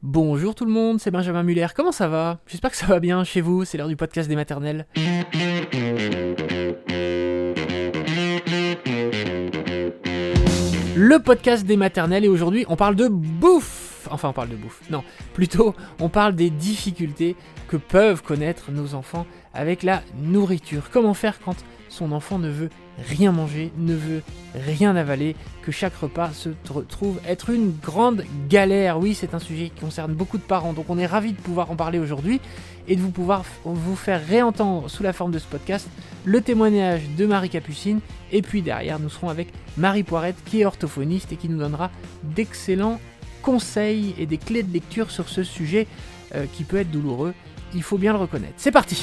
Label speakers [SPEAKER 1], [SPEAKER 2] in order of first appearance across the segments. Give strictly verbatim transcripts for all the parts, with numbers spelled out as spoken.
[SPEAKER 1] Bonjour tout le monde, c'est Benjamin Muller, comment ça va? J'espère que ça va bien chez vous, c'est l'heure du podcast des maternelles. Le podcast des maternelles et aujourd'hui on parle de bouffe. Enfin on parle de bouffe, non, plutôt on parle des difficultés que peuvent connaître nos enfants avec la nourriture. Comment faire quand son enfant ne veut rien manger, ne veut rien avaler, que chaque repas se retrouve être une grande galère. Oui, c'est un sujet qui concerne beaucoup de parents, donc on est ravis de pouvoir en parler aujourd'hui et de vous pouvoir vous faire réentendre sous la forme de ce podcast le témoignage de Marie Capucine, et puis derrière nous serons avec Marie Poirette qui est orthophoniste et qui nous donnera d'excellents conseils et des clés de lecture sur ce sujet euh, qui peut être douloureux, il faut bien le reconnaître. C'est parti!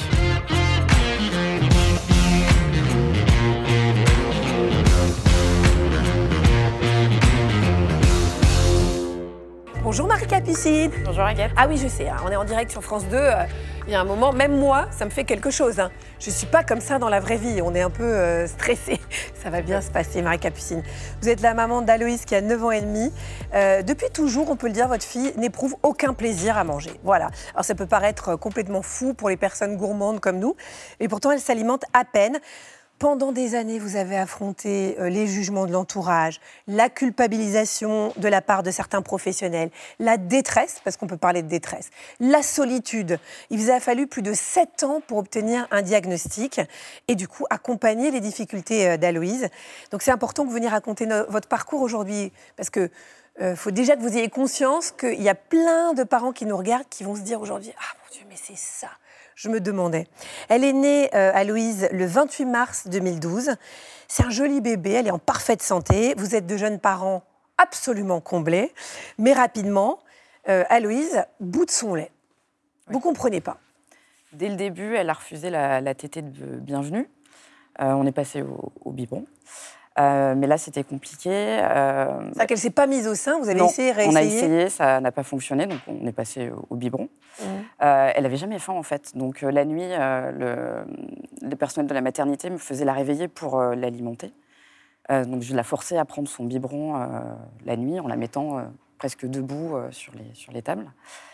[SPEAKER 2] Bonjour Marie Capucine.
[SPEAKER 3] Bonjour Agathe.
[SPEAKER 2] Ah oui, je sais, hein, on est en direct sur France deux. Euh, il y a un moment, même moi, ça me fait quelque chose. Hein. Je ne suis pas comme ça dans la vraie vie. On est un peu euh, stressé. Ça va bien se passer, Marie Capucine. Vous êtes la maman d'Aloïse qui a neuf ans et demi. Euh, depuis toujours, on peut le dire, votre fille n'éprouve aucun plaisir à manger. Voilà. Alors ça peut paraître complètement fou pour les personnes gourmandes comme nous, mais pourtant elle s'alimente à peine. Pendant des années, vous avez affronté euh, les jugements de l'entourage, la culpabilisation de la part de certains professionnels, la détresse, parce qu'on peut parler de détresse, la solitude. Il vous a fallu plus de sept ans pour obtenir un diagnostic et du coup accompagner les difficultés euh, d'Aloïse. Donc c'est important que vous veniez raconter no- votre parcours aujourd'hui, parce que euh, faut déjà que vous ayez conscience qu'il y a plein de parents qui nous regardent, qui vont se dire aujourd'hui « Ah mon Dieu, mais c'est ça !» Je me demandais. Elle est née, euh, Aloïse, le vingt-huit mars deux mille douze. C'est un joli bébé, elle est en parfaite santé. Vous êtes de jeunes parents absolument comblés. Mais rapidement, euh, Aloïse boude son lait. Oui. Vous ne comprenez pas.
[SPEAKER 3] Dès le début, elle a refusé la, la tétée de bienvenue. Euh, on est passé au, au biberon. Euh, mais là, c'était compliqué. Euh...
[SPEAKER 2] C'est-à-dire qu'elle ne s'est pas mise au sein, vous avez
[SPEAKER 3] non,
[SPEAKER 2] essayé, réessayé?
[SPEAKER 3] On a essayé, ça n'a pas fonctionné, donc on est passé au, au biberon. Mmh. Euh, elle n'avait jamais faim, en fait. Donc euh, la nuit, euh, le, le personnel de la maternité me faisait la réveiller pour euh, l'alimenter. Euh, donc je la forçais à prendre son biberon euh, la nuit, en la mettant euh, presque debout euh, sur, les, sur les tables.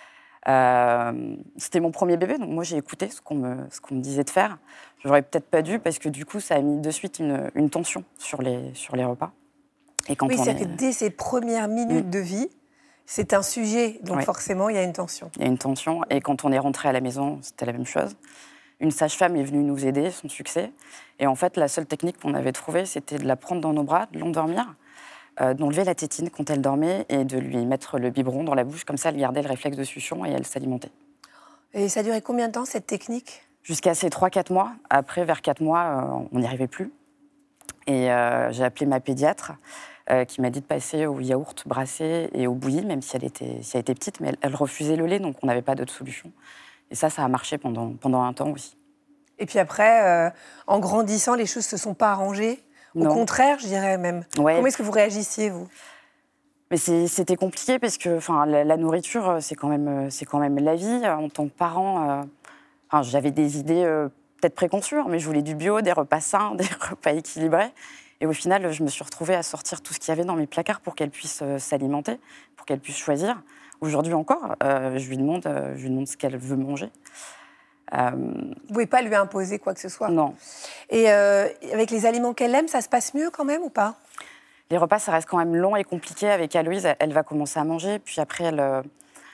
[SPEAKER 3] Euh, c'était mon premier bébé, donc moi j'ai écouté ce qu'on me, ce qu'on me disait de faire. J'aurais peut-être pas dû, parce que du coup ça a mis de suite une, une tension sur les, sur les repas.
[SPEAKER 2] Et quand oui, c'est-à-dire est... que dès ses premières minutes mmh. de vie, c'est un sujet, donc ouais. forcément il y a une tension.
[SPEAKER 3] Il y a une tension, et quand on est rentré à la maison, c'était la même chose. Une sage-femme est venue nous aider, son succès, et en fait la seule technique qu'on avait trouvée, c'était de la prendre dans nos bras, de l'endormir, Euh, d'enlever la tétine quand elle dormait et de lui mettre le biberon dans la bouche, comme ça elle gardait le réflexe de succion et elle s'alimentait.
[SPEAKER 2] Et ça durait combien de temps cette technique?
[SPEAKER 3] Jusqu'à ces trois quatre mois. Après, vers quatre mois, euh, on n'y arrivait plus. Et euh, j'ai appelé ma pédiatre euh, qui m'a dit de passer au yaourt brassé et au bouilli, même si elle était, si elle était petite, mais elle, elle refusait le lait, donc on n'avait pas d'autre solution. Et ça, ça a marché pendant, pendant un temps aussi.
[SPEAKER 2] Et puis après, euh, en grandissant, les choses ne se sont pas arrangées? Au non. contraire, je dirais même. Ouais. Comment est-ce que vous réagissiez, vous?
[SPEAKER 3] Mais c'est, c'était compliqué parce que la, la nourriture, c'est quand, même, c'est quand même la vie. En tant que parent, euh, j'avais des idées euh, peut-être préconçues, mais je voulais du bio, des repas sains, des repas équilibrés. Et au final, je me suis retrouvée à sortir tout ce qu'il y avait dans mes placards pour qu'elle puisse euh, s'alimenter, pour qu'elle puisse choisir. Aujourd'hui encore, euh, je lui demande, euh, je lui demande ce qu'elle veut manger.
[SPEAKER 2] Euh... Vous ne pouvez pas lui imposer quoi que ce soit?
[SPEAKER 3] Non.
[SPEAKER 2] Et euh, avec les aliments qu'elle aime, ça se passe mieux quand même ou pas?
[SPEAKER 3] Les repas, ça reste quand même long et compliqué. Avec Aloïse, elle va commencer à manger, puis après, elle, euh,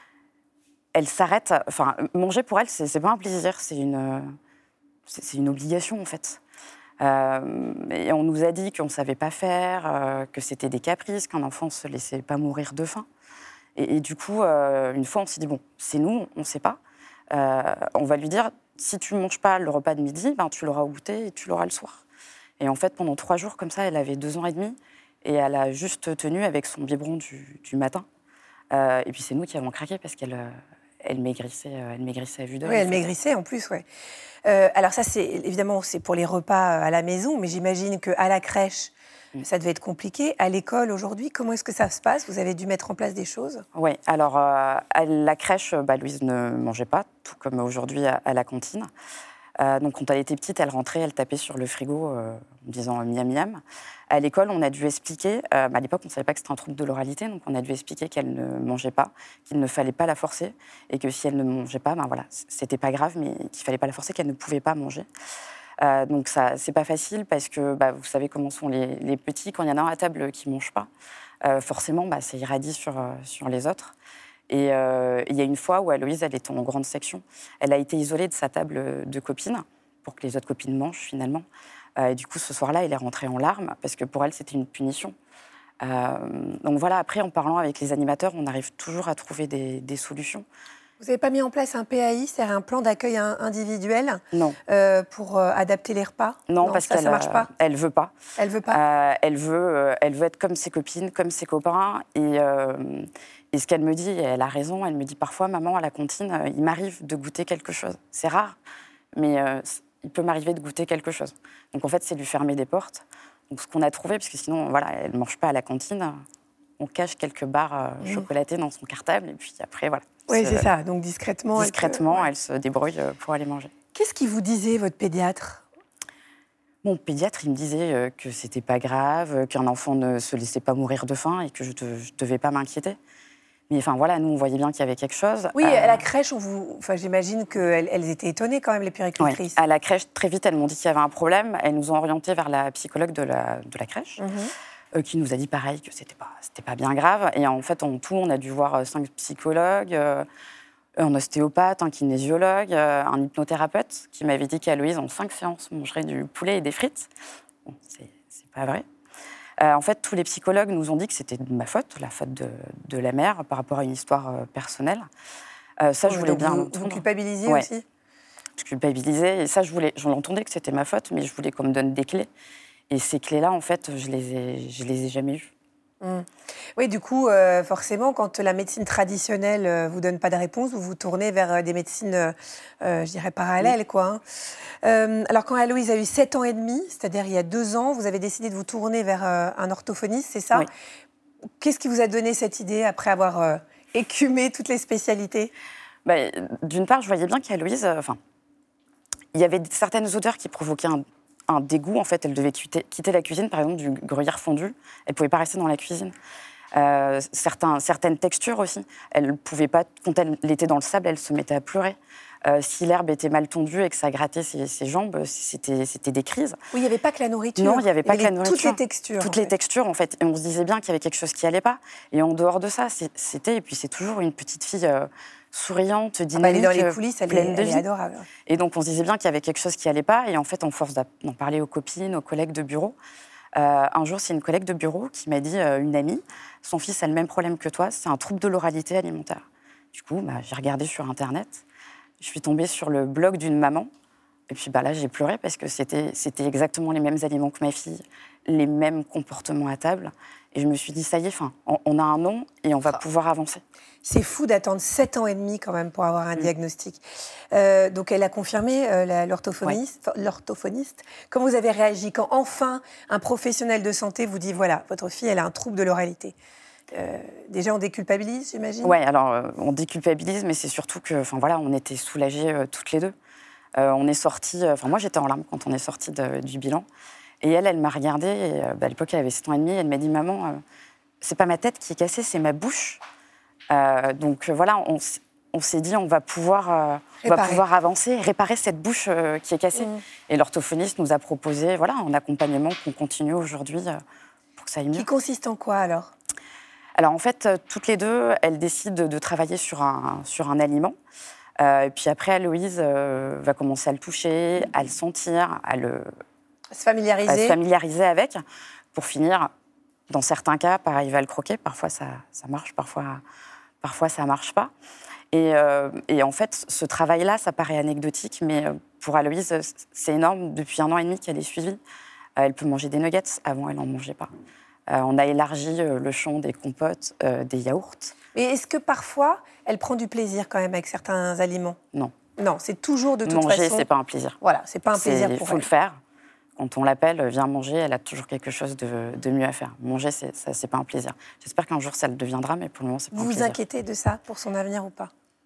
[SPEAKER 3] elle s'arrête. Enfin, manger pour elle, c'est, c'est pas un plaisir, c'est une, c'est, c'est une obligation en fait. Euh, et on nous a dit qu'on ne savait pas faire, euh, que c'était des caprices, qu'un enfant ne se laissait pas mourir de faim. Et, et du coup, euh, une fois, on s'est dit, bon, c'est nous, on ne sait pas. Euh, on va lui dire, si tu ne manges pas le repas de midi, ben, tu l'auras au goûter et tu l'auras le soir. Et en fait, pendant trois jours comme ça, elle avait deux ans et demi et elle a juste tenu avec son biberon du, du matin. Euh, et puis c'est nous qui avons craqué parce qu'elle elle maigrissait, elle maigrissait à vue d'œil.
[SPEAKER 2] Oui, elle maigrissait en plus, oui. Euh, alors ça, c'est, évidemment, c'est pour les repas à la maison, mais j'imagine qu'à la crèche, mmh. ça devait être compliqué. À l'école, aujourd'hui, comment est-ce que ça se passe? Vous avez dû mettre en place des choses?
[SPEAKER 3] Oui, alors euh, à la crèche, bah, Louise ne mangeait pas, tout comme aujourd'hui à, à la cantine. Euh, donc, quand elle était petite, elle rentrait, elle tapait sur le frigo euh, en disant miam miam. À l'école, on a dû expliquer, euh, à l'époque, on ne savait pas que c'était un trouble de l'oralité, donc on a dû expliquer qu'elle ne mangeait pas, qu'il ne fallait pas la forcer, et que si elle ne mangeait pas, ben voilà, c'était pas grave, mais qu'il ne fallait pas la forcer, qu'elle ne pouvait pas manger. Euh, donc, ça, c'est pas facile parce que bah, vous savez comment sont les, les petits. Quand il y en a un à table qui ne mange pas, euh, forcément, bah, ça irradie sur, euh, sur les autres. Et euh, il y a une fois où Aloïse, elle était en grande section. Elle a été isolée de sa table de copines pour que les autres copines mangent, finalement. Euh, et du coup, ce soir-là, elle est rentrée en larmes parce que pour elle, c'était une punition. Euh, donc voilà, après, en parlant avec les animateurs, on arrive toujours à trouver des, des solutions.
[SPEAKER 2] Vous n'avez pas mis en place un P A I, c'est-à-dire un plan d'accueil individuel
[SPEAKER 3] Non.
[SPEAKER 2] Euh, pour euh, adapter les repas?
[SPEAKER 3] Non,
[SPEAKER 2] non
[SPEAKER 3] parce
[SPEAKER 2] ça,
[SPEAKER 3] qu'elle
[SPEAKER 2] ça marche pas.
[SPEAKER 3] Elle veut pas.
[SPEAKER 2] Elle veut pas.
[SPEAKER 3] Euh, elle veut, euh, elle veut être comme ses copines, comme ses copains. Et, euh, et ce qu'elle me dit, et elle a raison, elle me dit parfois, maman, à la cantine, euh, il m'arrive de goûter quelque chose. C'est rare, mais euh, il peut m'arriver de goûter quelque chose. Donc en fait, c'est lui fermer des portes. Donc ce qu'on a trouvé, parce que sinon, voilà, elle ne mange pas à la cantine, on cache quelques barres euh, mmh. chocolatées dans son cartable, et puis après, voilà.
[SPEAKER 2] Oui, c'est ça. Donc discrètement,
[SPEAKER 3] discrètement,
[SPEAKER 2] elle, peut...
[SPEAKER 3] elle se débrouille pour aller manger.
[SPEAKER 2] Qu'est-ce qu'il vous disait, votre pédiatre?
[SPEAKER 3] Mon pédiatre, il me disait euh, que c'était pas grave, euh, qu'un enfant ne se laissait pas mourir de faim et que je ne devais pas m'inquiéter. Mais enfin, voilà, nous, on voyait bien qu'il y avait quelque chose.
[SPEAKER 2] Oui, euh... à la crèche, on vous... enfin, j'imagine qu'elles elles étaient étonnées quand même, les puéricultrices.
[SPEAKER 3] Oui. À la crèche, très vite, elles m'ont dit qu'il y avait un problème. Elles nous ont orientés vers la psychologue de la, de la crèche, mm-hmm. euh, qui nous a dit pareil, que c'était pas, c'était pas bien grave. Et en fait, en tout, on a dû voir cinq psychologues, euh, un ostéopathe, un kinésiologue, euh, un hypnothérapeute, qui m'avait dit qu'Aloïse, en cinq séances, mangerait du poulet et des frites. Bon, c'est, c'est pas vrai. Euh, en fait, tous les psychologues nous ont dit que c'était de ma faute, la faute de, de la mère, par rapport à une histoire euh, personnelle. Euh, ça, oh, je voulais bien
[SPEAKER 2] vous,
[SPEAKER 3] l'entendre.
[SPEAKER 2] Vous culpabilisiez
[SPEAKER 3] ouais.
[SPEAKER 2] aussi?
[SPEAKER 3] Je culpabilisais, et ça, je voulais, j'en entendais que c'était ma faute, mais je voulais qu'on me donne des clés. Et ces clés-là, en fait, je les ai, je les ai jamais eues.
[SPEAKER 2] Mmh. Oui, du coup, euh, forcément, quand la médecine traditionnelle ne euh, vous donne pas de réponse, vous vous tournez vers euh, des médecines, euh, euh, je dirais, parallèles, mmh. quoi. Hein. Euh, alors, quand Aloïse a eu sept ans et demi, c'est-à-dire il y a deux ans, vous avez décidé de vous tourner vers euh, un orthophoniste, c'est ça?
[SPEAKER 3] Oui.
[SPEAKER 2] Qu'est-ce qui vous a donné cette idée, après avoir euh, écumé toutes les spécialités?
[SPEAKER 3] bah, D'une part, je voyais bien qu'Aloïse... Enfin, il y avait certaines odeurs qui provoquaient un... un dégoût, en fait, elle devait quitter, quitter la cuisine, par exemple, du gruyère fondu. Elle ne pouvait pas rester dans la cuisine. Euh, certains, certaines textures aussi. Elle pouvait pas, quand elle était dans le sable, elle se mettait à pleurer. Euh, si l'herbe était mal tondue et que ça grattait ses, ses jambes, c'était, c'était des crises.
[SPEAKER 2] Oui, il n'y avait pas que la nourriture.
[SPEAKER 3] Non, il n'y avait pas
[SPEAKER 2] il y
[SPEAKER 3] que
[SPEAKER 2] avait
[SPEAKER 3] la nourriture.
[SPEAKER 2] Toutes les textures.
[SPEAKER 3] Toutes les
[SPEAKER 2] fait.
[SPEAKER 3] textures, en fait. Et on se disait bien qu'il y avait quelque chose qui n'allait pas. Et en dehors de ça, c'était... Et puis c'est toujours une petite fille... Euh, souriante, dynamique,
[SPEAKER 2] ah bah elle est dans les coulisses, elle
[SPEAKER 3] pleine
[SPEAKER 2] est,
[SPEAKER 3] de
[SPEAKER 2] elle
[SPEAKER 3] vie.
[SPEAKER 2] est adorable.
[SPEAKER 3] Et donc, on se disait bien qu'il y avait quelque chose qui n'allait pas. Et en fait, en force d'en parler aux copines, aux collègues de bureau, euh, un jour, c'est une collègue de bureau qui m'a dit, euh, une amie, son fils a le même problème que toi, c'est un trouble de l'oralité alimentaire. Du coup, bah, j'ai regardé sur Internet, je suis tombée sur le blog d'une maman. Et puis bah, là, j'ai pleuré parce que c'était, c'était exactement les mêmes aliments que ma fille, les mêmes comportements à table. Et je me suis dit, ça y est, fin, on, on a un nom et on va ah. pouvoir avancer.
[SPEAKER 2] C'est fou d'attendre sept ans et demi quand même pour avoir un mmh. diagnostic. Euh, donc elle a confirmé, euh, la, l'orthophoniste, ouais. l'orthophoniste. Comment vous avez réagi quand enfin un professionnel de santé vous dit, voilà, votre fille, elle a un trouble de l'oralité? Euh, déjà, on déculpabilise, j'imagine?
[SPEAKER 3] Oui, alors euh, on déculpabilise, mais c'est surtout que, enfin voilà, on était soulagées euh, toutes les deux. Euh, on est sortis, enfin euh, moi j'étais en larmes quand on est sortis de, du bilan. Et elle, elle m'a regardée, et, bah, à l'époque elle avait sept ans et demi, elle m'a dit, maman, euh, c'est pas ma tête qui est cassée, c'est ma bouche. Euh, donc euh, voilà, on, on s'est dit, on va pouvoir, euh, on va pouvoir avancer, réparer cette bouche euh, qui est cassée. Mmh. Et l'orthophoniste nous a proposé, voilà, un accompagnement qu'on continue aujourd'hui euh, pour que ça aille mieux.
[SPEAKER 2] Qui consiste en quoi alors?
[SPEAKER 3] Alors en fait, toutes les deux, elles décident de travailler sur un, sur un aliment. Euh, et puis après, Aloïse euh, va commencer à le toucher, à le sentir, à le...
[SPEAKER 2] Se familiariser.
[SPEAKER 3] À se familiariser avec, pour finir, dans certains cas, pareil, il va le croquer. Parfois, ça, ça marche, parfois, parfois ça ne marche pas. Et, euh, et en fait, ce travail-là, ça paraît anecdotique, mais pour Aloïse, c'est énorme. Depuis un an et demi qu'elle est suivie, elle peut manger des nuggets. Avant, elle n'en mangeait pas. Euh, on a élargi le champ des compotes, euh, des yaourts.
[SPEAKER 2] Mais est-ce que parfois, elle prend du plaisir quand même avec certains aliments?
[SPEAKER 3] Non.
[SPEAKER 2] Non, c'est toujours de toute
[SPEAKER 3] manger,
[SPEAKER 2] façon...
[SPEAKER 3] Manger, c'est pas un plaisir.
[SPEAKER 2] Voilà, c'est pas un plaisir pour elle.
[SPEAKER 3] Il faut le faire. Quand on l'appelle, viens manger, elle a toujours quelque chose de, de mieux à faire. Manger, c'est, ça, c'est pas un plaisir. J'espère qu'un jour, ça le deviendra, mais pour le moment, c'est pas
[SPEAKER 2] vous
[SPEAKER 3] un plaisir.
[SPEAKER 2] Vous vous inquiétez de ça, pour son avenir ou pas?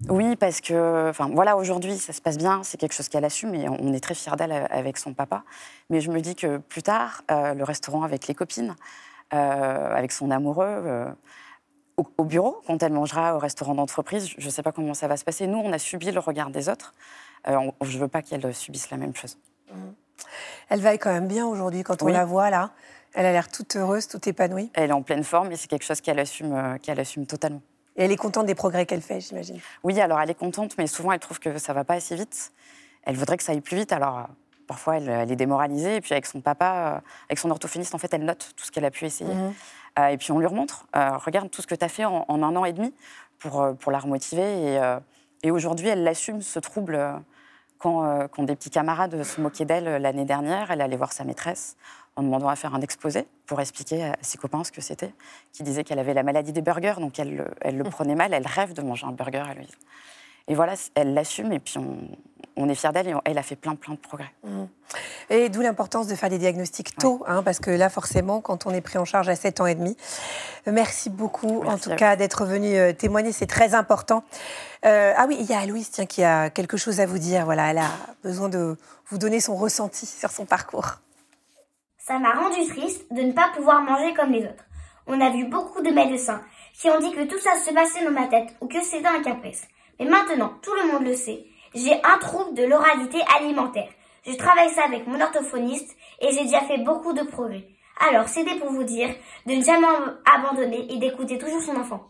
[SPEAKER 3] Oui, parce que, enfin, voilà, aujourd'hui, ça se passe bien, c'est quelque chose qu'elle assume et on est très fiers d'elle avec son papa. Mais je me dis que plus tard, euh, le restaurant avec les copines, euh, avec son amoureux, euh, au, au bureau, quand elle mangera au restaurant d'entreprise, je ne sais pas comment ça va se passer. Nous, on a subi le regard des autres. Euh, on, je ne veux pas qu'elle subisse la même chose.
[SPEAKER 2] Mmh. Elle va quand même bien aujourd'hui, quand on
[SPEAKER 3] oui.
[SPEAKER 2] la voit là. Elle a l'air toute heureuse, toute épanouie.
[SPEAKER 3] Elle est en pleine forme et c'est quelque chose qu'elle assume, euh, qu'elle assume totalement.
[SPEAKER 2] Et elle est contente des progrès qu'elle fait, j'imagine.
[SPEAKER 3] Oui, alors elle est contente, mais souvent elle trouve que ça ne va pas assez vite. Elle voudrait que ça aille plus vite, alors euh, parfois elle, elle est démoralisée. Et puis avec son papa, euh, avec son orthophoniste, en fait, elle note tout ce qu'elle a pu essayer. Mmh. Euh, et puis on lui remontre, euh, regarde tout ce que tu as fait en, en un an et demi pour, euh, pour la remotiver. Et, euh, et aujourd'hui, elle l'assume, ce trouble. Euh, quand, euh, quand des petits camarades se moquaient d'elle euh, l'année dernière, elle allait voir sa maîtresse en demandant à faire un exposé pour expliquer à ses copains ce que c'était, qui disaient qu'elle avait la maladie des burgers, donc elle, elle le prenait mal, elle rêve de manger un burger, elle. Et voilà, elle l'assume et puis on, on est fiers d'elle et on, elle a fait plein, plein de progrès.
[SPEAKER 2] Mmh. Et d'où l'importance de faire des diagnostics tôt, ouais. hein, parce que là, forcément, quand on est pris en charge à sept ans et demi. Merci beaucoup, Merci en tout cas, d'être venu euh, témoigner, c'est très important. Euh, ah oui, il y a Aloïse, tiens, qui a quelque chose à vous dire. Voilà, elle a besoin de vous donner son ressenti sur son parcours.
[SPEAKER 4] Ça m'a rendu triste de ne pas pouvoir manger comme les autres. On a vu beaucoup de médecins qui ont dit que tout ça se passait dans ma tête ou que c'était un caprice. Mais maintenant, tout le monde le sait, j'ai un trouble de l'oralité alimentaire. Je travaille ça avec mon orthophoniste et j'ai déjà fait beaucoup de progrès. Alors, c'était pour vous dire de ne jamais abandonner et d'écouter toujours son enfant.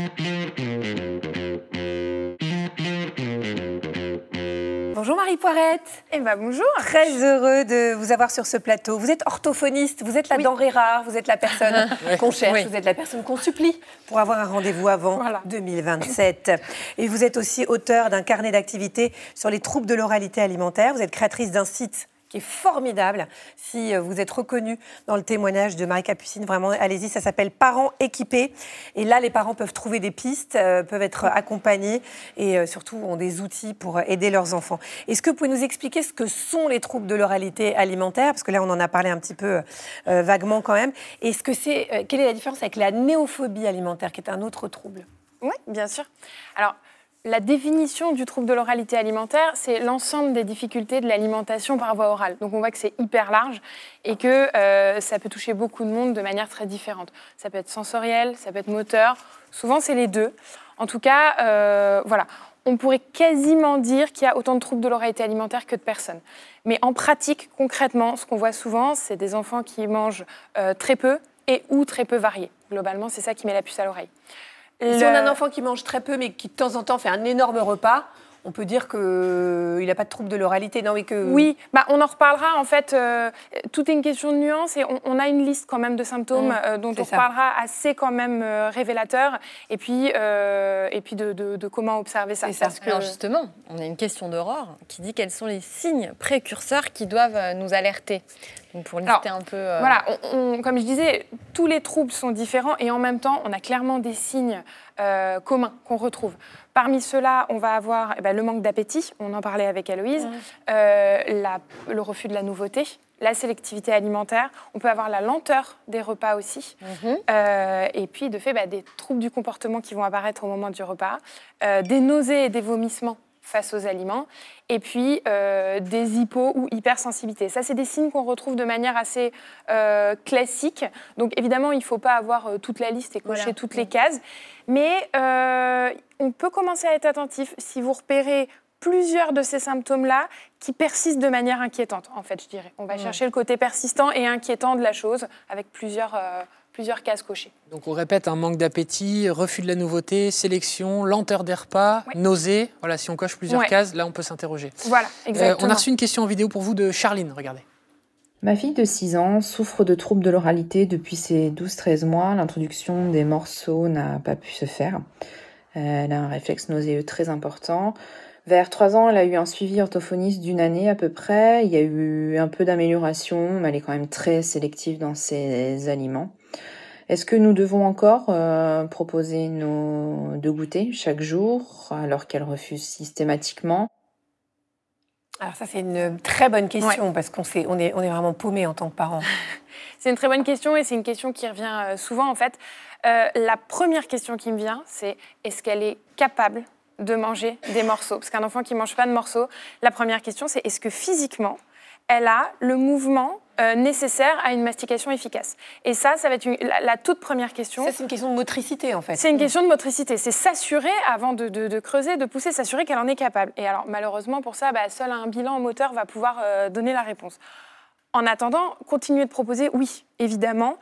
[SPEAKER 2] Bonjour Marie Poirette.
[SPEAKER 5] Eh ben bonjour.
[SPEAKER 2] Très heureux de vous avoir sur ce plateau. Vous êtes orthophoniste, vous êtes la oui. denrée rare, vous êtes la personne qu'on cherche, oui. vous êtes la personne qu'on supplie pour avoir un rendez-vous avant voilà. deux mille vingt-sept. Et vous êtes aussi auteure d'un carnet d'activités sur les troubles de l'oralité alimentaire. Vous êtes créatrice d'un site qui est formidable. Si vous êtes reconnu dans le témoignage de Marie Capucine, vraiment, allez-y, ça s'appelle Parents équipés. Et là, les parents peuvent trouver des pistes, euh, peuvent être accompagnés et euh, surtout ont des outils pour aider leurs enfants. Est-ce que vous pouvez nous expliquer ce que sont les troubles de l'oralité alimentaire ? Parce que là, on en a parlé un petit peu euh, vaguement quand même. Est-ce que c'est, euh, quelle est la différence avec la néophobie alimentaire, qui est un autre trouble ?
[SPEAKER 5] Oui, bien sûr. Alors, la définition du trouble de l'oralité alimentaire, c'est l'ensemble des difficultés de l'alimentation par voie orale. Donc on voit que c'est hyper large et que euh, ça peut toucher beaucoup de monde de manière très différente. Ça peut être sensoriel, ça peut être moteur. Souvent, c'est les deux. En tout cas, euh, voilà. On pourrait quasiment dire qu'il y a autant de troubles de l'oralité alimentaire que de personnes. Mais en pratique, concrètement, ce qu'on voit souvent, c'est des enfants qui mangent euh, très peu et ou très peu variés. Globalement, c'est ça qui met la puce à l'oreille.
[SPEAKER 2] Le... Si on a un enfant qui mange très peu, mais qui de temps en temps fait un énorme repas, on peut dire qu'il n'a pas de trouble de l'oralité, non, mais que...
[SPEAKER 5] Oui, bah, on en reparlera. En fait, euh, tout est une question de nuance et on, on a une liste quand même de symptômes mmh, euh, dont on ça. reparlera assez quand même euh, révélateurs et puis, euh, et puis de, de, de comment observer ça.
[SPEAKER 6] Parce que... Alors justement, on a une question d'Aurore qui dit quels sont les signes précurseurs qui doivent nous alerter. Donc pour lister Alors, un peu... Euh...
[SPEAKER 5] Voilà, on, on, comme je disais, tous les troubles sont différents et en même temps, on a clairement des signes euh, communs qu'on retrouve. Parmi ceux-là, on va avoir eh ben, le manque d'appétit, on en parlait avec Aloïse, mmh. euh, la, le refus de la nouveauté, la sélectivité alimentaire, on peut avoir la lenteur des repas aussi, mmh. euh, et puis de fait bah, des troubles du comportement qui vont apparaître au moment du repas, euh, des nausées et des vomissements face aux aliments, et puis euh, des hypo- ou hypersensibilités. Ça, c'est des signes qu'on retrouve de manière assez euh, classique. Donc, évidemment, il ne faut pas avoir euh, toute la liste et cocher voilà. toutes les cases. Mais euh, on peut commencer à être attentif si vous repérez plusieurs de ces symptômes-là qui persistent de manière inquiétante, en fait, je dirais. On va mmh. chercher le côté persistant et inquiétant de la chose avec plusieurs... Euh, plusieurs cases cochées.
[SPEAKER 1] Donc on répète, un manque d'appétit, refus de la nouveauté, sélection, lenteur des repas, oui. nausée. Voilà, si on coche plusieurs ouais. cases, là on peut s'interroger.
[SPEAKER 5] Voilà, exactement.
[SPEAKER 1] Euh, on a reçu une question en vidéo pour vous de Charline, regardez.
[SPEAKER 7] Ma fille de six ans souffre de troubles de l'oralité depuis ses douze treize mois. L'introduction des morceaux n'a pas pu se faire. Elle a un réflexe nauséeux très important. Vers trois ans, elle a eu un suivi orthophoniste d'une année à peu près. Il y a eu un peu d'amélioration, mais elle est quand même très sélective dans ses aliments. Est-ce que nous devons encore euh, proposer nos deux goûters chaque jour alors qu'elle refuse systématiquement ?
[SPEAKER 2] Alors ça, c'est une très bonne question ouais. parce qu'on sait, on est, on est vraiment paumés en tant que parents.
[SPEAKER 5] C'est une très bonne question et c'est une question qui revient souvent en fait. Euh, la première question qui me vient, c'est est-ce qu'elle est capable de manger des morceaux. Parce qu'un enfant qui ne mange pas de morceaux, la première question, c'est est-ce que physiquement, elle a le mouvement euh, nécessaire à une mastication efficace. Et ça, ça va être une, la, la toute première question.
[SPEAKER 2] Ça, c'est une question de motricité, en fait.
[SPEAKER 5] C'est une question de motricité. C'est s'assurer, avant de, de, de creuser, de pousser, s'assurer qu'elle en est capable. Et alors, malheureusement, pour ça, bah, seul un bilan moteur va pouvoir euh, donner la réponse. En attendant, continuer de proposer, oui, évidemment.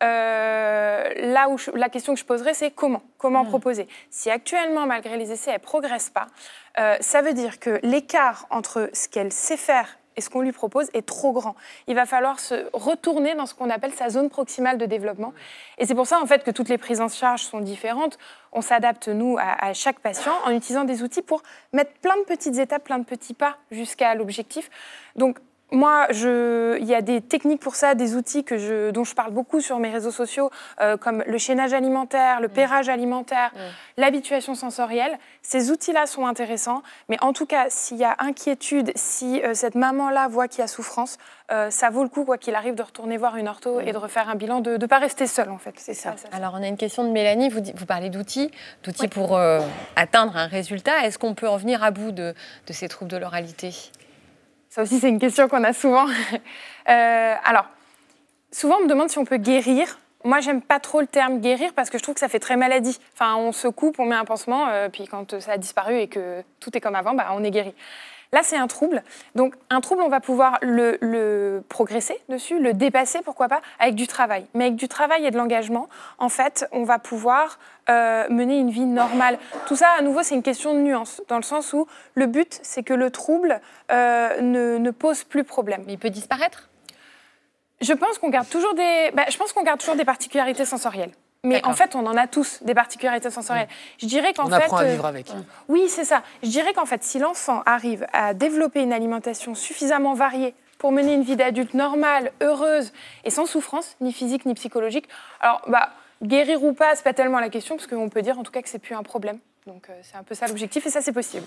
[SPEAKER 5] Euh, là où je, la question que je poserais, c'est comment Comment mmh. proposer ? Si actuellement, malgré les essais, elle ne progresse pas, euh, ça veut dire que l'écart entre ce qu'elle sait faire et ce qu'on lui propose est trop grand. Il va falloir se retourner dans ce qu'on appelle sa zone proximale de développement. Et c'est pour ça, en fait, que toutes les prises en charge sont différentes. On s'adapte, nous, à, à chaque patient en utilisant des outils pour mettre plein de petites étapes, plein de petits pas jusqu'à l'objectif. Donc, moi, je, il y a des techniques pour ça, des outils que je, dont je parle beaucoup sur mes réseaux sociaux, euh, comme le chaînage alimentaire, le pairage alimentaire, mmh. l'habituation sensorielle. Ces outils-là sont intéressants, mais en tout cas, s'il y a inquiétude, si euh, cette maman-là voit qu'il y a souffrance, euh, ça vaut le coup, quoi qu'il arrive, de retourner voir une ortho mmh. et de refaire un bilan, de ne pas rester seule, en fait. C'est ça.
[SPEAKER 6] ça. Alors, on a une question de Mélanie. Vous, vous parlez d'outils, d'outils oui. pour euh, atteindre un résultat. Est-ce qu'on peut en venir à bout de, de ces troubles de l'oralité ?
[SPEAKER 5] Ça aussi, c'est une question qu'on a souvent. euh, alors, souvent, on me demande si on peut guérir. Moi, j'aime pas trop le terme guérir parce que je trouve que ça fait très maladie. Enfin, on se coupe, on met un pansement, euh, puis quand ça a disparu et que tout est comme avant, bah, on est guéri. Là, c'est un trouble. Donc, un trouble, on va pouvoir le, le progresser dessus, le dépasser, pourquoi pas, avec du travail. Mais avec du travail et de l'engagement, en fait, on va pouvoir euh, mener une vie normale. Tout ça, à nouveau, c'est une question de nuance, dans le sens où le but, c'est que le trouble euh, ne, ne pose plus problème.
[SPEAKER 6] Mais il peut disparaître ?
[SPEAKER 5] Je pense qu'on garde toujours des, bah, je pense qu'on garde toujours des particularités sensorielles. Mais D'accord. en fait, on en a tous des particularités sensorielles. Mmh. Je dirais qu'en
[SPEAKER 1] on
[SPEAKER 5] fait,
[SPEAKER 1] apprend à vivre avec.
[SPEAKER 5] Euh, oui, c'est ça. Je dirais qu'en fait, si l'enfant arrive à développer une alimentation suffisamment variée pour mener une vie d'adulte normale, heureuse et sans souffrance, ni physique ni psychologique, alors bah, guérir ou pas, c'est pas tellement la question, parce qu'on peut dire en tout cas que c'est plus un problème. Donc euh, c'est un peu ça l'objectif, et ça c'est possible.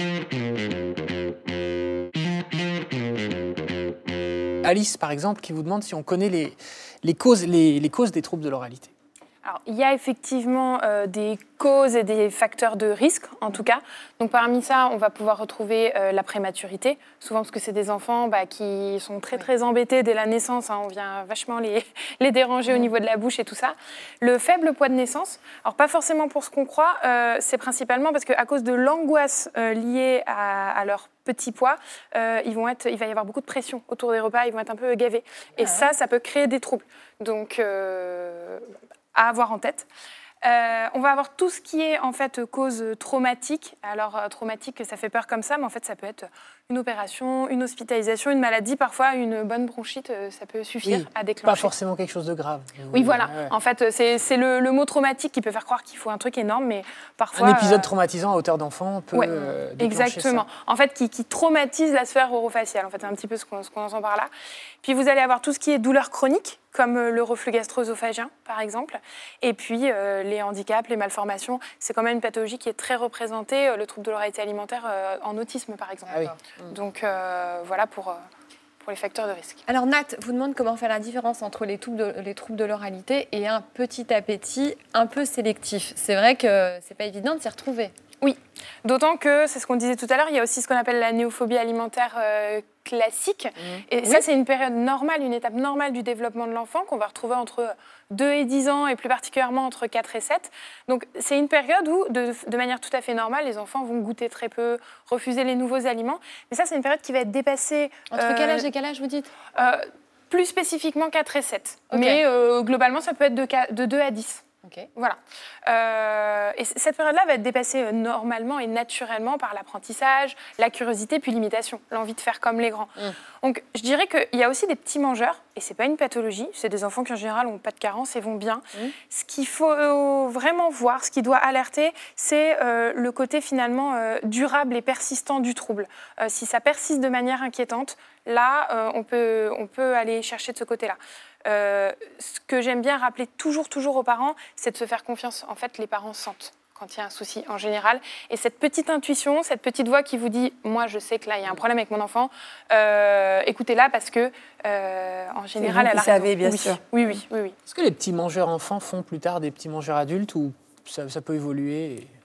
[SPEAKER 1] Alice, par exemple, qui vous demande si on connaît les, les, causes, les, les causes des troubles de l'oralité.
[SPEAKER 5] Alors, il y a effectivement euh, des causes et des facteurs de risque, en tout cas. Donc, parmi ça, on va pouvoir retrouver euh, la prématurité, souvent parce que c'est des enfants bah, qui sont très, très embêtés dès la naissance. Hein, on vient vachement les, les déranger au niveau de la bouche et tout ça. Le faible poids de naissance, alors pas forcément pour ce qu'on croit, euh, c'est principalement parce qu'à cause de l'angoisse euh, liée à, à leur petit poids, euh, ils vont être, il va y avoir beaucoup de pression autour des repas, ils vont être un peu gavés. Et ah ouais. ça, ça peut créer des troubles. Donc, euh, à avoir en tête. Euh, on va avoir tout ce qui est en fait cause traumatique. Alors euh, traumatique, ça fait peur comme ça, mais en fait ça peut être une opération, une hospitalisation, une maladie, parfois une bonne bronchite, euh, ça peut suffire
[SPEAKER 1] oui,
[SPEAKER 5] à déclencher.
[SPEAKER 1] Pas forcément quelque chose de grave.
[SPEAKER 5] Oui, oui voilà. Ouais. En fait, c'est, c'est le, le mot traumatique qui peut faire croire qu'il faut un truc énorme, mais parfois...
[SPEAKER 1] Un épisode
[SPEAKER 5] euh...
[SPEAKER 1] traumatisant à hauteur d'enfant peut
[SPEAKER 5] ouais,
[SPEAKER 1] euh, déclencher
[SPEAKER 5] exactement.
[SPEAKER 1] ça.
[SPEAKER 5] En fait, qui, qui traumatise la sphère orofaciale. En fait, c'est un petit peu ce qu'on, ce qu'on entend par là. Puis vous allez avoir tout ce qui est douleur chronique, comme le reflux gastro-œsophagien, par exemple. Et puis, euh, les handicaps, les malformations, c'est quand même une pathologie qui est très représentée, euh, le trouble de l'oralité alimentaire euh, en autisme, par exemple.
[SPEAKER 1] Ah oui.
[SPEAKER 5] Donc, euh, voilà pour, euh, pour les facteurs de risque.
[SPEAKER 6] Alors, Nat vous demande comment faire la différence entre les troubles de, les troubles de l'oralité et un petit appétit un peu sélectif. C'est vrai que c'est pas évident de s'y retrouver.
[SPEAKER 5] Oui, d'autant que, c'est ce qu'on disait tout à l'heure, il y a aussi ce qu'on appelle la néophobie alimentaire euh, classique. Mmh. Et oui. ça, c'est une période normale, une étape normale du développement de l'enfant qu'on va retrouver entre deux et dix ans et plus particulièrement entre quatre et sept. Donc, c'est une période où, de, de manière tout à fait normale, les enfants vont goûter très peu, refuser les nouveaux aliments. Mais ça, c'est une période qui va être dépassée...
[SPEAKER 6] Entre euh, quel âge et quel âge, vous dites
[SPEAKER 5] euh, Plus spécifiquement quatre et sept. Okay. Mais euh, globalement, ça peut être de, de deux à dix.
[SPEAKER 6] Okay.
[SPEAKER 5] Voilà. Euh, et cette période-là va être dépassée normalement et naturellement par l'apprentissage, la curiosité, puis l'imitation, l'envie de faire comme les grands. Mm. Donc, je dirais qu'il y a aussi des petits mangeurs, et c'est pas une pathologie, c'est des enfants qui en général n'ont pas de carence et vont bien. Mm. Ce qu'il faut vraiment voir, ce qui doit alerter, c'est euh, le côté finalement euh, durable et persistant du trouble. Euh, si ça persiste de manière inquiétante, là, euh, on peut, on peut aller chercher de ce côté-là. Euh, ce que j'aime bien rappeler toujours, toujours aux parents, c'est de se faire confiance. En fait, les parents sentent quand il y a un souci en général. Et cette petite intuition, cette petite voix qui vous dit « moi, je sais que là, il y a un problème avec mon enfant euh, », écoutez-la parce que, euh, en général,
[SPEAKER 2] c'est vous
[SPEAKER 5] elle a
[SPEAKER 2] qui
[SPEAKER 5] raison.
[SPEAKER 2] savez, bien
[SPEAKER 5] oui.
[SPEAKER 2] sûr.
[SPEAKER 5] Oui, oui, oui, oui.
[SPEAKER 1] Est-ce que les petits mangeurs enfants font plus tard des petits mangeurs adultes ou ça, ça peut évoluer et...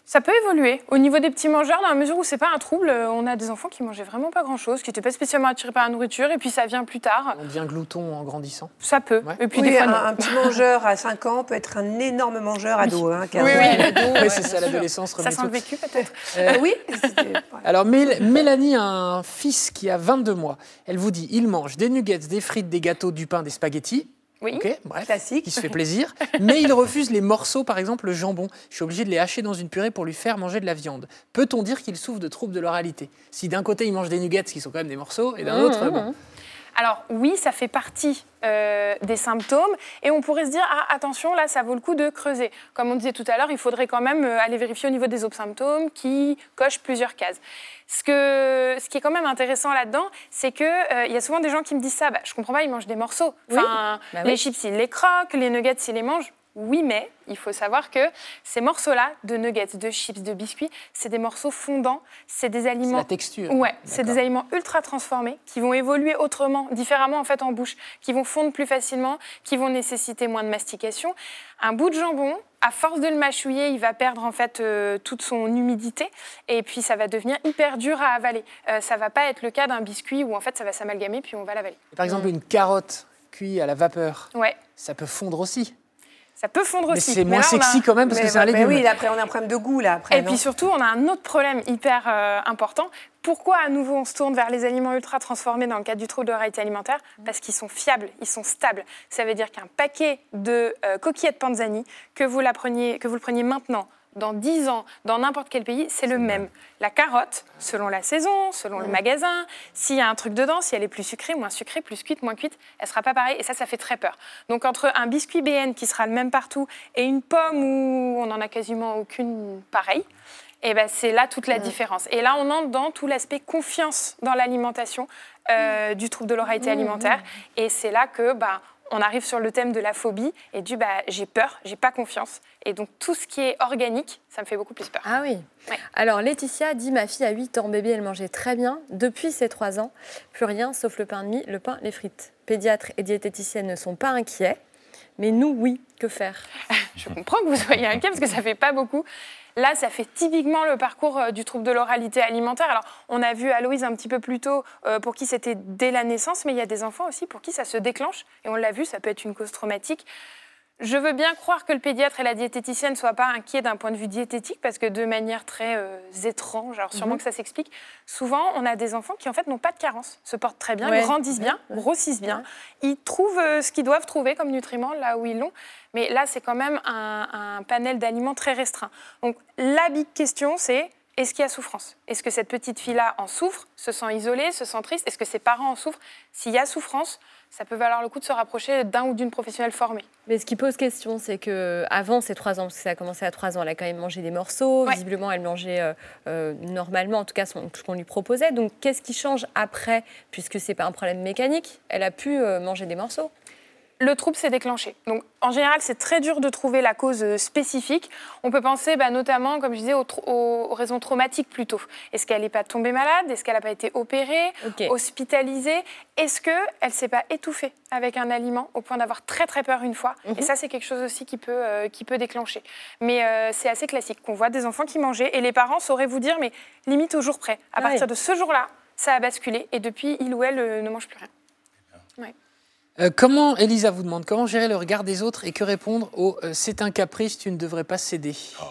[SPEAKER 5] Ça peut évoluer. Au niveau des petits mangeurs, dans la mesure où c'est pas un trouble, on a des enfants qui mangeaient vraiment pas grand-chose, qui n'étaient pas spécialement attirés par la nourriture, et puis ça vient plus tard.
[SPEAKER 1] On devient glouton en grandissant.
[SPEAKER 5] Ça peut.
[SPEAKER 1] Ouais.
[SPEAKER 5] Et puis
[SPEAKER 2] Oui,
[SPEAKER 5] des fois,
[SPEAKER 2] un,
[SPEAKER 5] non.
[SPEAKER 2] un petit mangeur à cinq ans peut être un énorme mangeur ado. Hein,
[SPEAKER 5] Oui, oui.
[SPEAKER 1] Oui, c'est ça, l'adolescence.
[SPEAKER 5] Ça
[SPEAKER 1] remet
[SPEAKER 5] sent
[SPEAKER 1] tout.
[SPEAKER 5] le vécu, peut-être.
[SPEAKER 1] Euh,
[SPEAKER 2] oui. c'était- ouais.
[SPEAKER 1] Alors, Mél- Mélanie a un fils qui a vingt-deux mois. Elle vous dit, il mange des nuggets, des frites, des gâteaux, du pain, des spaghettis.
[SPEAKER 5] Oui.
[SPEAKER 1] Ok, bref.
[SPEAKER 2] Classique.
[SPEAKER 1] Il se fait plaisir. Mais il refuse les morceaux, par exemple le jambon. Je suis obligé de les hacher dans une purée pour lui faire manger de la viande. Peut-on dire qu'il souffre de troubles de l'oralité? Si d'un côté il mange des nuggets, qui sont quand même des morceaux, et d'un
[SPEAKER 5] Mmh,
[SPEAKER 1] autre,
[SPEAKER 5] mmh,
[SPEAKER 1] bon.
[SPEAKER 5] Alors oui, ça fait partie euh, des symptômes et on pourrait se dire ah, attention, là ça vaut le coup de creuser. Comme on disait tout à l'heure, il faudrait quand même euh, aller vérifier au niveau des autres symptômes qui cochent plusieurs cases. Ce, que, ce qui est quand même intéressant là-dedans, c'est qu'il euh, y a souvent des gens qui me disent ça, bah, je comprends pas, ils mangent des morceaux. Enfin,
[SPEAKER 3] bah
[SPEAKER 5] les
[SPEAKER 3] oui.
[SPEAKER 5] chips, ils les croquent, les nuggets, ils les mangent. Oui, mais il faut savoir que ces morceaux-là, de nuggets, de chips, de biscuits, c'est des morceaux fondants, c'est des
[SPEAKER 1] C'est
[SPEAKER 5] aliments...
[SPEAKER 1] la texture.
[SPEAKER 5] Ouais, c'est
[SPEAKER 1] D'accord.
[SPEAKER 5] des aliments ultra transformés qui vont évoluer autrement, différemment en fait en bouche, qui vont fondre plus facilement, qui vont nécessiter moins de mastication. Un bout de jambon, à force de le mâchouiller, il va perdre en fait euh, toute son humidité et puis ça va devenir hyper dur à avaler. Euh, ça va pas être le cas d'un biscuit où en fait ça va s'amalgamer puis on va l'avaler.
[SPEAKER 1] Par exemple, une carotte cuite à la vapeur,
[SPEAKER 5] Ouais,
[SPEAKER 1] ça peut fondre aussi.
[SPEAKER 5] ça peut fondre
[SPEAKER 1] Mais
[SPEAKER 5] aussi.
[SPEAKER 1] c'est moins
[SPEAKER 5] là, on a-
[SPEAKER 1] sexy quand même parce
[SPEAKER 2] Mais
[SPEAKER 1] que c'est un
[SPEAKER 2] ouais, mais
[SPEAKER 1] légume.
[SPEAKER 2] oui, là, après, on a un problème de goût, là, après.
[SPEAKER 5] Et
[SPEAKER 2] non
[SPEAKER 5] puis surtout, on a un autre problème hyper euh, important. Pourquoi à nouveau on se tourne vers les aliments ultra transformés dans le cadre du trouble de l'oralité alimentaire? Parce qu'ils sont fiables, ils sont stables. Ça veut dire qu'un paquet de euh, coquillettes Panzani, que vous, la preniez, que vous le preniez maintenant, dans dix ans, dans n'importe quel pays, c'est le même. La carotte, selon la saison, selon le magasin, s'il y a un truc dedans, si elle est plus sucrée, moins sucrée, plus cuite, moins cuite, elle ne sera pas pareille. Et ça, ça fait très peur. Donc entre un biscuit B N qui sera le même partout et une pomme où on n'en a quasiment aucune pareille, et ben c'est là toute la différence. Et là, on entre dans tout l'aspect confiance dans l'alimentation euh, du trouble de l'oralité alimentaire. Et c'est là que bah, on arrive sur le thème de la phobie et du bah, j'ai peur, j'ai pas confiance. Et donc tout ce qui est organique, ça me fait beaucoup plus peur.
[SPEAKER 6] Ah oui.
[SPEAKER 5] Ouais.
[SPEAKER 6] Alors Laetitia dit, ma fille a huit ans, bébé, elle mangeait très bien. Depuis ses trois ans, plus rien sauf le pain de mie, le pain, les frites. Pédiatres et diététiciennes ne sont pas inquiets. Mais nous, oui, que faire?
[SPEAKER 5] Je comprends que vous soyez inquiet parce que ça fait pas beaucoup. Là, ça fait typiquement le parcours euh, du trouble de l'oralité alimentaire. Alors, on a vu Aloïse un petit peu plus tôt euh, pour qui c'était dès la naissance, mais il y a des enfants aussi pour qui ça se déclenche. Et on l'a vu, ça peut être une cause traumatique. Je veux bien croire que le pédiatre et la diététicienne ne soient pas inquiets d'un point de vue diététique, parce que de manière très euh, étrange, alors sûrement
[SPEAKER 6] Mhm.
[SPEAKER 5] que ça s'explique, souvent on a des enfants qui en fait n'ont pas de carence, se portent très bien,
[SPEAKER 6] Ouais.
[SPEAKER 5] grandissent bien,
[SPEAKER 6] Ouais.
[SPEAKER 5] grossissent bien, ils trouvent euh, ce qu'ils doivent trouver comme nutriments là où ils l'ont, mais là c'est quand même un, un panel d'aliments très restreint. Donc la big question c'est, est-ce qu'il y a souffrance? Est-ce que cette petite fille-là en souffre, se sent isolée, se sent triste? Est-ce que ses parents en souffrent? S'il y a souffrance, ça peut valoir le coup de se rapprocher d'un ou d'une professionnelle formée.
[SPEAKER 6] Mais ce qui pose question, c'est qu'avant ses trois ans, parce que ça a commencé à trois ans, elle a quand même mangé des morceaux.
[SPEAKER 5] Ouais.
[SPEAKER 6] Visiblement, elle mangeait euh, euh, normalement, en tout cas, son- tout ce qu'on lui proposait. Donc, qu'est-ce qui change après? Puisque ce n'est pas un problème mécanique, elle a pu euh, manger des morceaux.
[SPEAKER 5] Le trouble s'est déclenché. Donc, en général, c'est très dur de trouver la cause euh, spécifique. On peut penser bah, notamment, comme je disais, aux, tra- aux- aux raisons traumatiques plutôt. Est-ce qu'elle n'est pas tombée malade? Est-ce qu'elle n'a pas été opérée,
[SPEAKER 6] Ok.
[SPEAKER 5] hospitalisée? Est-ce qu'elle ne s'est pas étouffée avec un aliment au point d'avoir très très peur une fois? Et ça, c'est quelque chose aussi qui peut, euh, qui peut déclencher. Mais euh, c'est assez classique qu'on voit des enfants qui mangeaient et les parents sauraient vous dire, mais limite au jour près. À
[SPEAKER 6] Ah
[SPEAKER 5] partir
[SPEAKER 6] oui.
[SPEAKER 5] de ce jour-là, ça a basculé et depuis, il ou elle euh, ne mange plus rien.
[SPEAKER 1] Euh, comment, Elisa vous demande, comment gérer le regard des autres et que répondre au euh, c'est un caprice, tu ne devrais pas céder?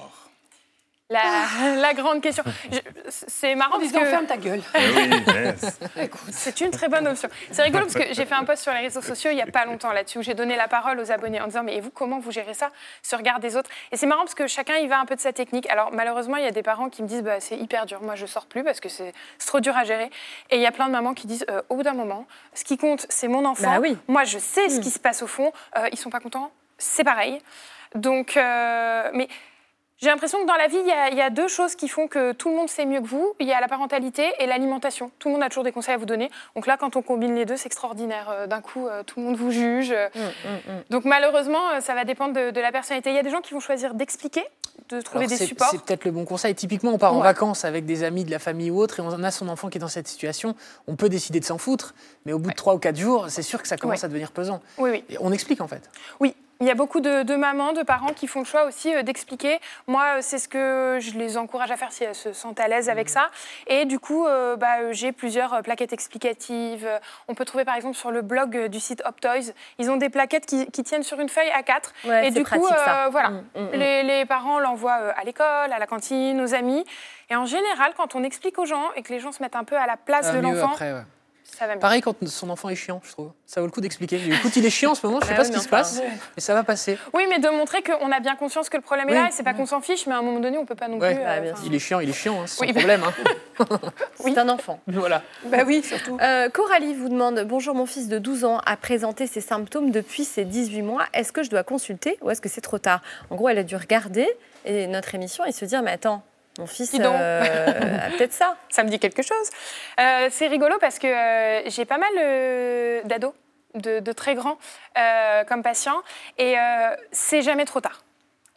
[SPEAKER 5] La, la grande question. Je- c'est marrant
[SPEAKER 2] En
[SPEAKER 5] parce
[SPEAKER 2] disant,
[SPEAKER 5] que...
[SPEAKER 2] ferme ta gueule.
[SPEAKER 8] Eh oui, yes.
[SPEAKER 5] C'est une très bonne option. C'est rigolo parce que j'ai fait un post sur les réseaux sociaux il n'y a pas longtemps là-dessus où j'ai donné la parole aux abonnés en disant mais et vous, comment vous gérez ça, ce regard des autres? Et c'est marrant parce que chacun y va un peu de sa technique. Alors malheureusement, il y a des parents qui me disent bah, c'est hyper dur, moi je sors plus parce que c'est c'est trop dur à gérer. Et il y a plein de mamans qui disent euh, au bout d'un moment, ce qui compte, c'est mon enfant.
[SPEAKER 6] Bah oui.
[SPEAKER 5] Moi, je sais ce qui se passe au fond. Euh, ils sont pas contents, c'est pareil. Donc, euh, mais... J'ai l'impression que dans la vie, il y, a, il y a deux choses qui font que tout le monde sait mieux que vous. Il y a la parentalité et l'alimentation. Tout le monde a toujours des conseils à vous donner. Donc là, quand on combine les deux, c'est extraordinaire. Euh, D'un coup, euh, tout le monde vous juge.
[SPEAKER 6] Mmh, mmh, mmh.
[SPEAKER 5] Donc malheureusement, euh, ça va dépendre de, de la personnalité. Il y a des gens qui vont choisir d'expliquer, de trouver
[SPEAKER 1] Alors,
[SPEAKER 5] des
[SPEAKER 1] c'est-
[SPEAKER 5] supports.
[SPEAKER 1] C'est peut-être le bon conseil. Typiquement, on part en
[SPEAKER 5] Ouais.
[SPEAKER 1] vacances avec des amis de la famille ou autre et on a son enfant qui est dans cette situation. On peut décider de s'en foutre, mais au bout de trois ou quatre jours, c'est sûr que ça commence
[SPEAKER 5] Ouais.
[SPEAKER 1] à devenir pesant.
[SPEAKER 5] Oui, oui.
[SPEAKER 1] Et on explique en fait.
[SPEAKER 5] Oui, Il y a beaucoup de, de mamans, de parents qui font le choix aussi euh, d'expliquer. Moi, euh, c'est ce que je les encourage à faire si elles se sentent à l'aise avec ça. Et du coup, euh, bah, j'ai plusieurs euh, plaquettes explicatives. On peut trouver par exemple sur le blog euh, du site Optoys, ils ont des plaquettes qui, qui tiennent sur une feuille A quatre.
[SPEAKER 6] Ouais,
[SPEAKER 5] et du
[SPEAKER 6] pratique,
[SPEAKER 5] coup, euh,
[SPEAKER 6] ça.
[SPEAKER 5] voilà,
[SPEAKER 6] mmh, mmh.
[SPEAKER 5] les, les parents l'envoient euh, à l'école, à la cantine, aux amis. Et en général, quand on explique aux gens et que les gens se mettent un peu à la place
[SPEAKER 1] Ah,
[SPEAKER 5] de
[SPEAKER 1] mieux
[SPEAKER 5] l'enfant,
[SPEAKER 1] après, ouais.
[SPEAKER 5] ça va mieux.
[SPEAKER 1] Pareil quand son enfant est chiant, je trouve. Ça vaut le coup d'expliquer. Écoute, il est chiant en ce moment, je sais
[SPEAKER 6] Ah
[SPEAKER 1] pas
[SPEAKER 6] oui,
[SPEAKER 1] ce qui
[SPEAKER 6] mais
[SPEAKER 1] se
[SPEAKER 6] enfin,
[SPEAKER 1] passe,
[SPEAKER 6] ouais.
[SPEAKER 1] mais ça va passer.
[SPEAKER 5] Oui, mais de montrer qu'on a bien conscience que le problème
[SPEAKER 1] Oui,
[SPEAKER 5] est là, et c'est pas
[SPEAKER 1] ouais.
[SPEAKER 5] qu'on s'en fiche, mais à un moment donné, on peut pas non
[SPEAKER 1] Ouais.
[SPEAKER 5] plus...
[SPEAKER 6] Ah, bien
[SPEAKER 5] enfin,
[SPEAKER 6] sûr.
[SPEAKER 1] Il est chiant, il est chiant, hein, c'est son
[SPEAKER 5] Oui.
[SPEAKER 1] problème. Hein.
[SPEAKER 6] C'est un enfant.
[SPEAKER 1] Voilà.
[SPEAKER 2] Bah oui, surtout.
[SPEAKER 6] Euh, Coralie vous demande « Bonjour, mon fils de douze ans a présenté ses symptômes depuis ses dix-huit mois. Est-ce que je dois consulter ou est-ce que c'est trop tard ?» En gros, elle a dû regarder et notre émission et se dire « Mais attends, mon fils
[SPEAKER 5] Dis donc.
[SPEAKER 6] euh, a peut-être ça. »
[SPEAKER 5] Ça me dit quelque chose. Euh, c'est rigolo parce que euh, j'ai pas mal euh, d'ados, de, de très grands, euh, comme patients, et euh, c'est jamais trop tard.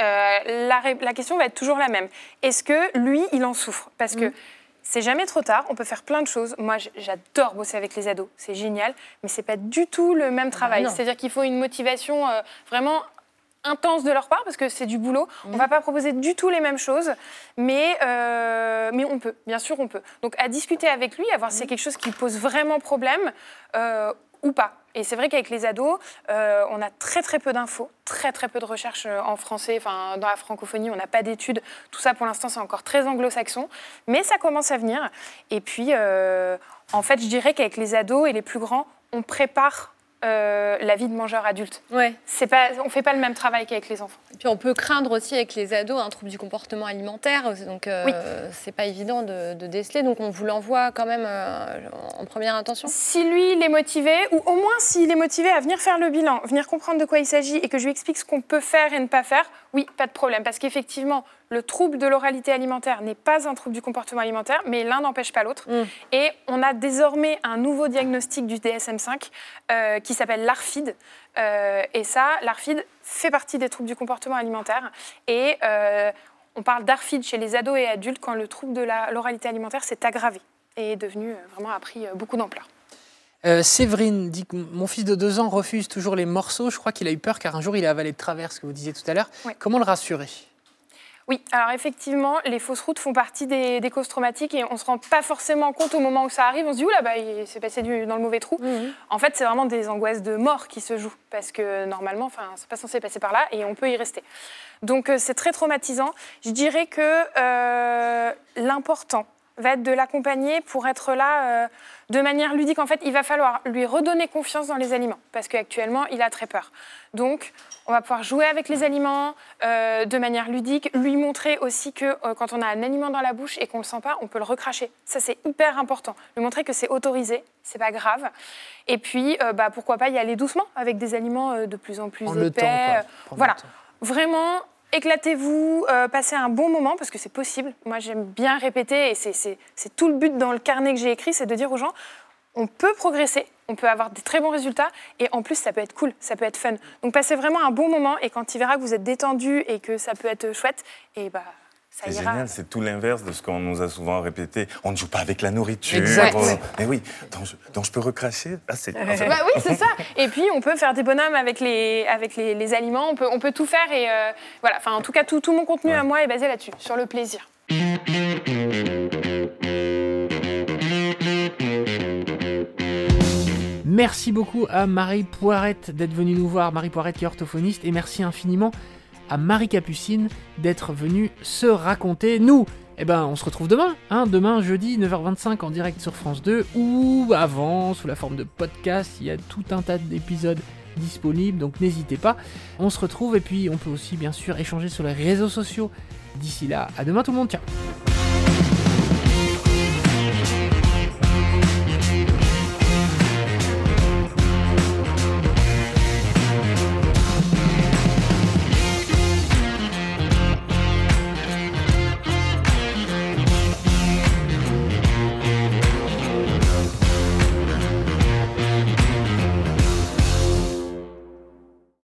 [SPEAKER 5] Euh, la, la question va être toujours la même. Est-ce que lui, il en souffre ? Parce que c'est jamais trop tard, on peut faire plein de choses. Moi, j'adore bosser avec les ados, c'est génial, mais c'est pas du tout le même travail.
[SPEAKER 6] non.
[SPEAKER 5] C'est-à-dire qu'il faut une motivation euh, vraiment intense de leur part, parce que c'est du boulot. Mmh. On ne va pas proposer du tout les mêmes choses, mais, euh, mais on peut, bien sûr on peut. Donc à discuter avec lui, à voir mmh. si c'est quelque chose qui pose vraiment problème euh, ou pas. Et c'est vrai qu'avec les ados, euh, on a très très peu d'infos, très très peu de recherches en français, enfin dans la francophonie, on n'a pas d'études. Tout ça pour l'instant c'est encore très anglo-saxon, mais ça commence à venir. Et puis euh, en fait je dirais qu'avec les ados et les plus grands, on prépare Euh, la vie de mangeur adulte.
[SPEAKER 6] Ouais.
[SPEAKER 5] C'est pas, on ne fait pas le même travail qu'avec les enfants.
[SPEAKER 6] Et puis on peut craindre aussi avec les ados un trouble du comportement alimentaire, donc euh,
[SPEAKER 5] oui.
[SPEAKER 6] c'est pas évident de, de déceler, donc on vous l'envoie quand même euh, en première intention.
[SPEAKER 5] Si lui il est motivé, ou au moins s'il est motivé à venir faire le bilan, venir comprendre de quoi il s'agit et que je lui explique ce qu'on peut faire et ne pas faire, oui, pas de problème, parce qu'effectivement, le trouble de l'oralité alimentaire n'est pas un trouble du comportement alimentaire, mais l'un n'empêche pas l'autre. Mmh. Et on a désormais un nouveau diagnostic du D S M cinq euh, qui s'appelle l'A R F I D. Euh, et ça, l'A R F I D fait partie des troubles du comportement alimentaire. Et euh, on parle d'A R F I D chez les ados et adultes quand le trouble de la, l'oralité alimentaire s'est aggravé et est devenu, euh, vraiment, a pris euh, beaucoup d'ampleur.
[SPEAKER 1] Euh, Séverine dit que mon fils de deux ans refuse toujours les morceaux. Je crois qu'il a eu peur car un jour il a avalé de travers, ce que vous disiez tout à l'heure. Oui. Comment le rassurer ?
[SPEAKER 5] Oui, alors effectivement, les fausses routes font partie des, des causes traumatiques et on ne se rend pas forcément compte au moment où ça arrive. On se dit, oula, bah, il s'est passé du, dans le mauvais trou. Mmh. En fait, c'est vraiment des angoisses de mort qui se jouent parce que normalement, c'est pas censé passer par là et on peut y rester. Donc, euh, c'est très traumatisant. Je dirais que euh, l'important va être de l'accompagner pour être là euh, de manière ludique. En fait, il va falloir lui redonner confiance dans les aliments parce qu'actuellement, il a très peur. Donc, on va pouvoir jouer avec les aliments euh, de manière ludique, lui montrer aussi que euh, quand on a un aliment dans la bouche et qu'on ne le sent pas, on peut le recracher. Ça, c'est hyper important. Lui montrer que c'est autorisé, c'est pas grave. Et puis, euh, bah, pourquoi pas y aller doucement avec des aliments euh, de plus en plus
[SPEAKER 1] Prendre
[SPEAKER 5] épais.
[SPEAKER 1] Le temps, quoi.
[SPEAKER 5] Voilà,
[SPEAKER 1] le temps.
[SPEAKER 5] Vraiment, éclatez-vous, euh, passez un bon moment parce que c'est possible. Moi, j'aime bien répéter et c'est, c'est, c'est tout le but dans le carnet que j'ai écrit, c'est de dire aux gens, on peut progresser, on peut avoir des très bons résultats et en plus, ça peut être cool, ça peut être fun. Donc, passez vraiment un bon moment et quand il verra que vous êtes détendu et que ça peut être chouette, et bah, ça
[SPEAKER 8] c'est
[SPEAKER 5] ira.
[SPEAKER 8] génial, c'est tout l'inverse de ce qu'on nous a souvent répété. On ne joue pas avec la nourriture.
[SPEAKER 1] Exact.
[SPEAKER 8] Euh, mais oui, donc je, donc je peux recracher. Ah, c'est...
[SPEAKER 5] Bah oui, c'est ça. Et puis, on peut faire des bonhommes avec les, avec les, les aliments, on peut, on peut tout faire. Et euh, voilà. Enfin, en tout cas, tout, tout mon contenu ouais. à moi est basé là-dessus, sur le plaisir.
[SPEAKER 1] Merci beaucoup à Marie Poirette d'être venue nous voir, Marie Poirette qui est orthophoniste, et merci infiniment à Marie Capucine d'être venue se raconter. Nous, eh ben, on se retrouve demain, hein, demain jeudi neuf heures vingt-cinq en direct sur France deux, ou avant, sous la forme de podcast, il y a tout un tas d'épisodes disponibles, donc n'hésitez pas. On se retrouve et puis on peut aussi bien sûr échanger sur les réseaux sociaux. D'ici là, à demain tout le monde, ciao.